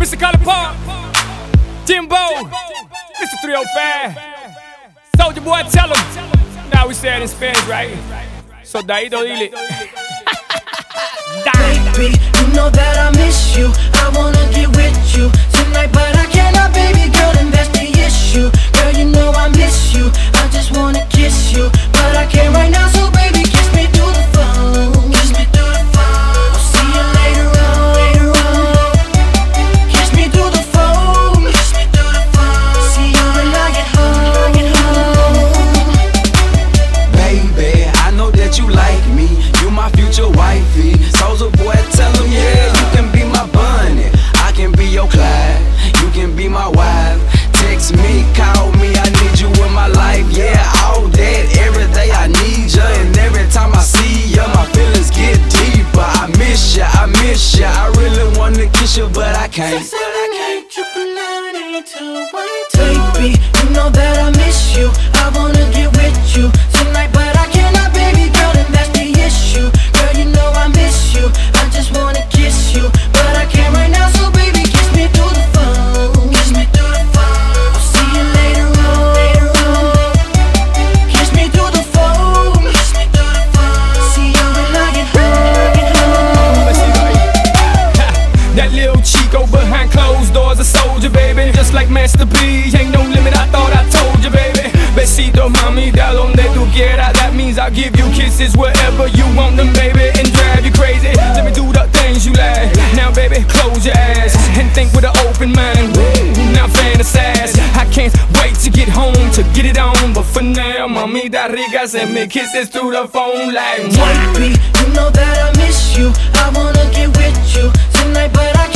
Mr. Color Park, Jimbo, Mr. 305, Soulja Boy, tell him. Now we say it in Spanish, right? So Daito dile. Baby, you know that I miss you. I wanna get with you tonight, but I cannot, baby girl, and that's the issue. Girl, you know I miss you. I just wanna kiss you, but I can't right now. So baby, kiss me through the phone. Kiss me through the phone. I'll see you later on. Later on. Kiss me through the phone. Kiss me through the phone. See you when I get home. Baby, I know that you like me. You my future wifey. Soulja Boy, tell him, yeah, you can be my bunny. I can be your Clyde. You can be my wife. Text me, call me, I need you in my life. Yeah, all that, every day I need ya. And every time I see ya, my feelings get deeper. I miss ya, I miss ya. I really wanna kiss you, but I can't. Baby, you know that I miss you. I wanna get with you tonight, but I cannot, baby girl, and that's the issue. Girl, you know I miss you. I just wanna kiss you, but I can't right now. So baby, kiss me through the phone. Kiss me through the phone. I'll see you later on. Later on. Kiss me through the phone. Kiss me through the phone. See you when I get home. Get home. That little Chico behind closed doors, a soldier, baby. Just like Master P, ain't no limit, I thought I told you, baby. Besito, mami, da donde tu quieras. That means I'll give you kisses wherever you want them, baby, and drive you crazy. Let me do the things you like. Now, baby, close your eyes and think with an open mind. Now fantasize. I can't wait to get home to get it on, but for now, mamita rica, send me kisses through the phone like. Baby, you know that I miss you. I wanna get with you tonight, but I